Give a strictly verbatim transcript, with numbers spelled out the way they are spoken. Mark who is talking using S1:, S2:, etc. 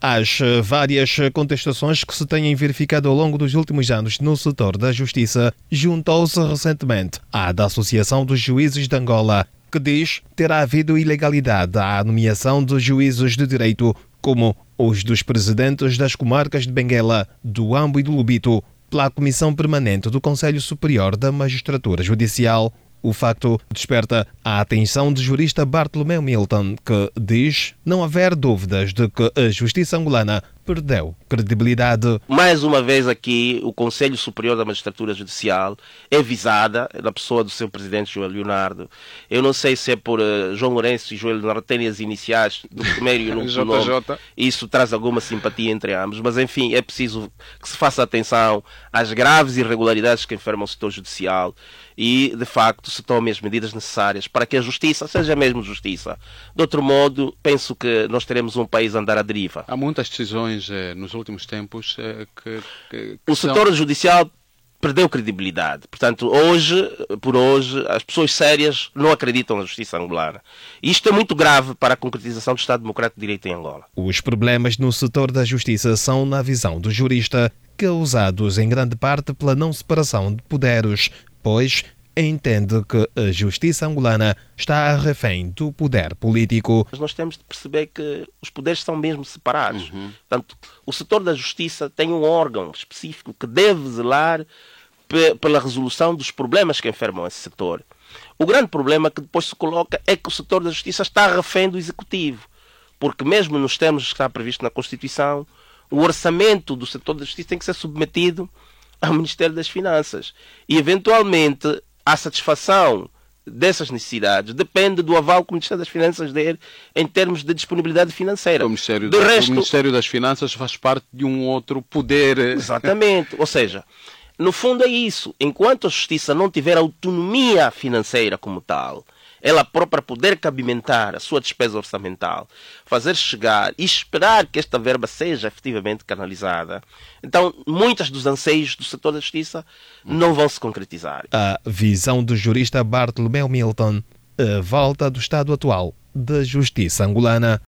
S1: às várias contestações que se têm verificado ao longo dos últimos anos no setor da justiça, juntou-se recentemente à da Associação dos Juízes de Angola, que diz ter havido ilegalidade à nomeação de juízes de direito, como os dos presidentes das comarcas de Benguela, do Ambo e do Lubito, pela Comissão Permanente do Conselho Superior da Magistratura Judicial. O facto desperta a atenção do jurista Bartolomeu Milton, que diz não haver dúvidas de que a justiça angolana perdeu credibilidade.
S2: Mais uma vez aqui, o Conselho Superior da Magistratura Judicial é visada na pessoa do seu presidente João Leonardo. Eu não sei se é por uh, João Lourenço e João Leonardo terem as iniciais do primeiro e no segundo nome. Isso traz alguma simpatia entre ambos, mas enfim, é preciso que se faça atenção às graves irregularidades que enfermam o setor judicial e, de facto, se tomem as medidas necessárias para que a justiça seja mesmo justiça. De outro modo, penso que nós teremos um país a andar à deriva.
S3: Há muitas decisões nos últimos tempos que, que, que
S2: o
S3: são...
S2: setor judicial perdeu credibilidade. Portanto, hoje, por hoje, as pessoas sérias não acreditam na justiça angolana. E isto é muito grave para a concretização do Estado Democrático de Direito em Angola.
S1: Os problemas no setor da justiça são, na visão do jurista, causados em grande parte pela não separação de poderes, pois entende que a justiça angolana está a refém do poder político.
S2: Mas nós temos de perceber que os poderes são mesmo separados. Uhum. Portanto, o setor da justiça tem um órgão específico que deve zelar p- pela resolução dos problemas que enfermam esse setor. O grande problema que depois se coloca é que o setor da justiça está a refém do executivo, porque mesmo nos termos que está previsto na Constituição, o orçamento do setor da justiça tem que ser submetido ao Ministério das Finanças. E, eventualmente, a satisfação dessas necessidades depende do aval que o Ministério das Finanças der em termos de disponibilidade financeira.
S3: O Ministério,
S2: do
S3: da,
S2: resto...
S3: o Ministério das Finanças faz parte de um outro poder.
S2: Exatamente. Ou seja, no fundo é isso. Enquanto a Justiça não tiver autonomia financeira como tal, ela própria poder cabimentar a sua despesa orçamental, fazer chegar e esperar que esta verba seja efetivamente canalizada, então muitas dos anseios do setor da justiça não vão se concretizar.
S1: A visão do jurista Bartolomeu Milton, a volta do estado atual da justiça angolana.